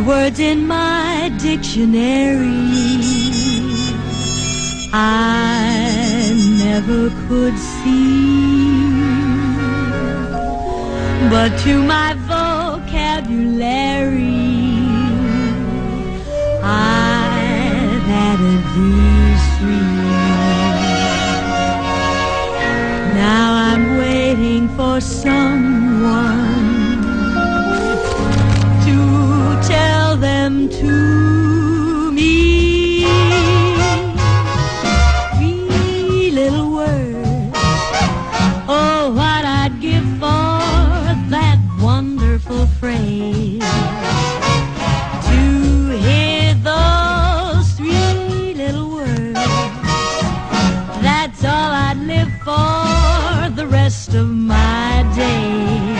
words in my dictionary I never could see, but to my vocabulary I've added these three. Now I'm waiting for someone to tell them to me. Three little words, oh, what I'd give for that wonderful phrase. To hear those three little words, that's all I'd live for the rest of my days.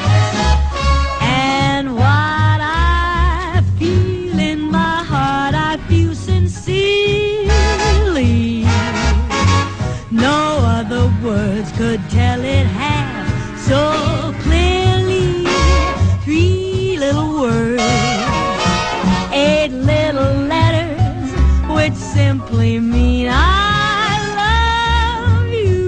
And what I feel in my heart, I feel sincerely. No other words could tell it half so clearly. Three little words, 8 little letters, which simply mean I love you.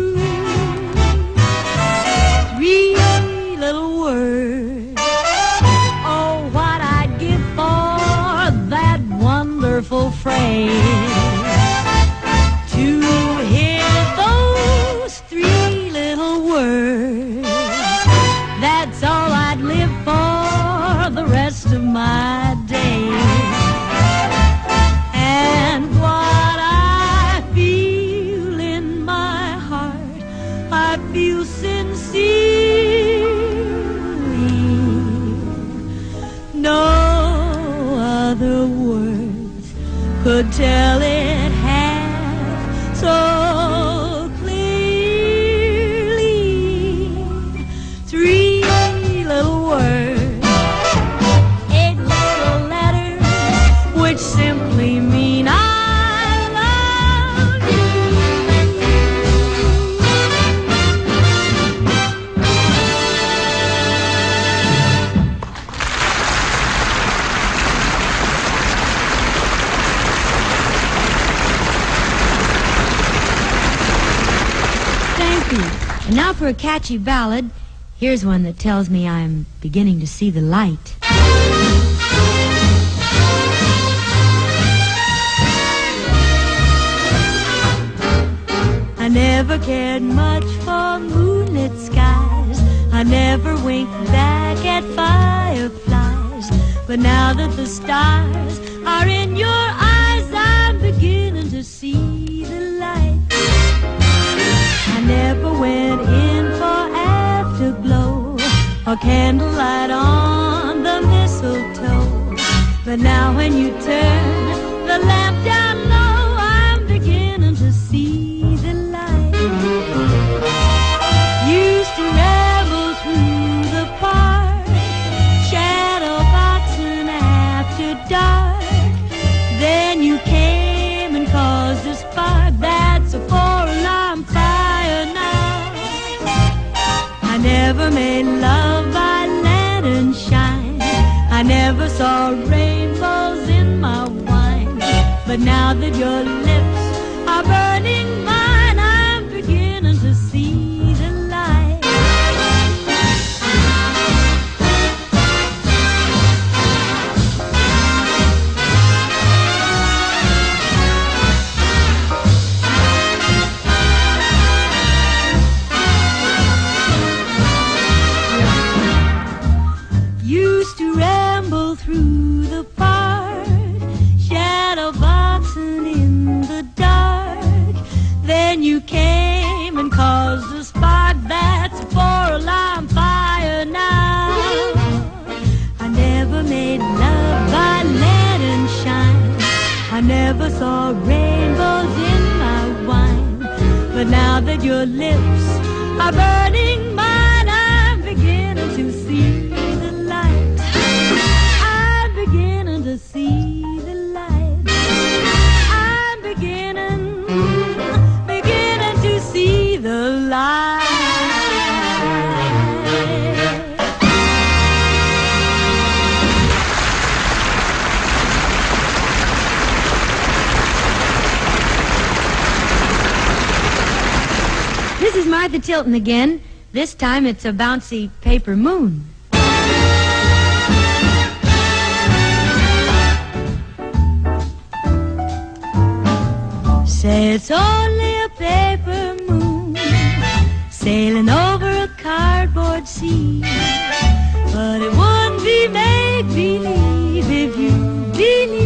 Three little words, oh, what I'd give for that wonderful phrase. To hear those three little words, that's all I'd live for the rest of my days. And what I feel in my heart, I feel sincerely. No other words could tell it half so clearly. Three little words, 8 little letters, which simply mean I love you. Thank you. And now for a catchy ballad. Here's one that tells me I'm beginning to see the light. I never cared much for moonlit skies. I never winked back at fireflies. But now that the stars are in your eyes, I'm beginning to see the light. I never went in for afterglow or candlelight on the mistletoe. But now when you turn the lamp down low, I'm beginning to see the light. Used to ramble through the park, shadow boxing after dark. Then you came and caused a spark. That's a 4-alarm fire now. I never made love by lantern shine. I never saw rainbows in my wine. But now that your lips are burning mine, I'm beginning to see the light. Used to ramble through the park, shadow boxing in the dark. Then you came and caused a spark. That's a 4-alarm fire now. I never made love by lantern shine. I never saw rainbows in my wine. But now that your lips are burning mine, I'm beginning to see the light. I'm beginning to see the light. I'm beginning to see the light. is Martha Tilton again. This time it's a bouncy paper moon. Say it's only a paper moon sailing over a cardboard sea, but it wouldn't be make-believe if you believe